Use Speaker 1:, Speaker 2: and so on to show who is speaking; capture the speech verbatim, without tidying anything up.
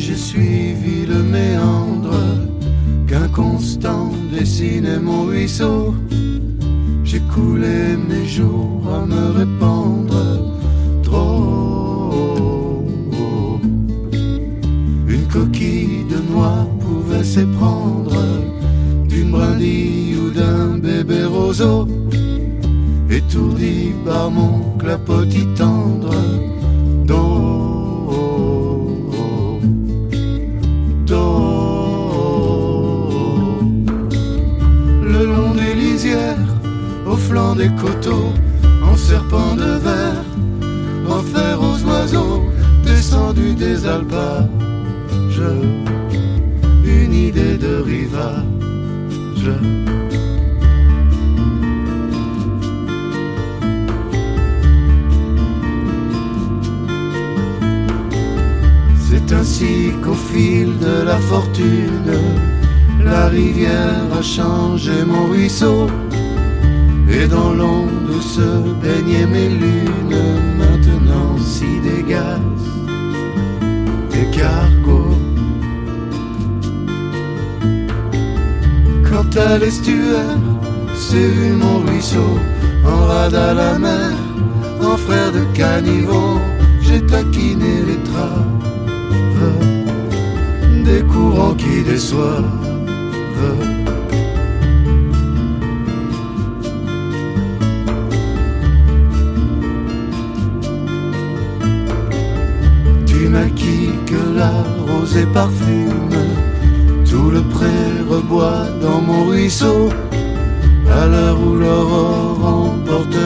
Speaker 1: j'ai suivi le méandre qu'inconstant dessinait mon ruisseau. J'ai coulé mes jours à me répandre trop. Une coquille de noix pouvait s'éprendre d'une brindille ou d'un bébé roseau, étourdi par mon clapotis tendre d'eau, d'eau. Le long des lisières, au flanc des coteaux, en serpent de verre, offert aux oiseaux descendus des alpages, une idée de rivage. C'est ainsi qu'au fil de la fortune, la rivière a changé mon ruisseau, et dans l'onde où se baignaient mes lunes, maintenant s'y dégagent des cargos. Quant à l'estuaire, c'est vu mon ruisseau en rade à la mer, en frère de caniveau, j'ai taquiné les traves des courants qui déçoivent. Tu maquilles que la rosée parfume, tout le pré reboit dans mon ruisseau, à l'heure où l'aurore emporte